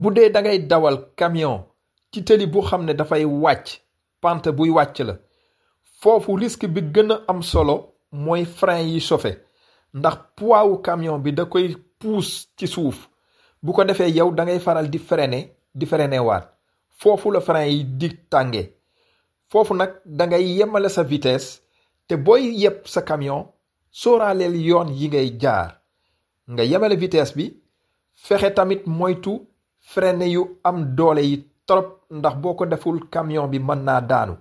bu dee da ngay dawal camion ci tëli bu xam ne dafay wàcc pente buy wàcc la foofu risque bi gën a am solo mooy frein yi chauffé ndax poids wu camion bi da koy pousse ci suuf bu ko defee yow da ngay faral di freiner waat foofu la frein yi di tànge foofu nag da ngay yemale sa vitesse te booy yeb sa camion sóoraaleel yoon yi ngay jaar nga yemale vitesse bi fexe tamit moytu freiner yu am doole yi trop ndax boo ko deful camion bi mën naa daanu